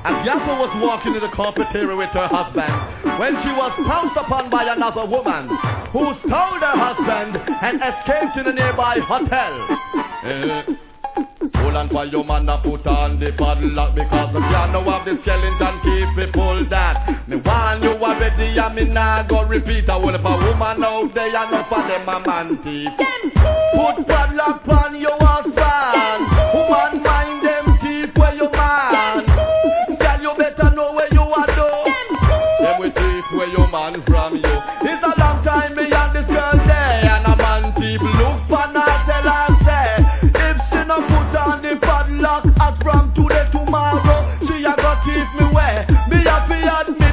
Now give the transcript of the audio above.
And Yapa was walking in the cafeteria with her husband when she was pounced upon by another woman who stole her husband and escaped to the nearby hotel. Hold on for your man, put on the padlock, because the piano of the skeleton keep it pull that. Me want you already and me nah go repeat. I want if a woman out there and up for them a man thief. Put padlock on your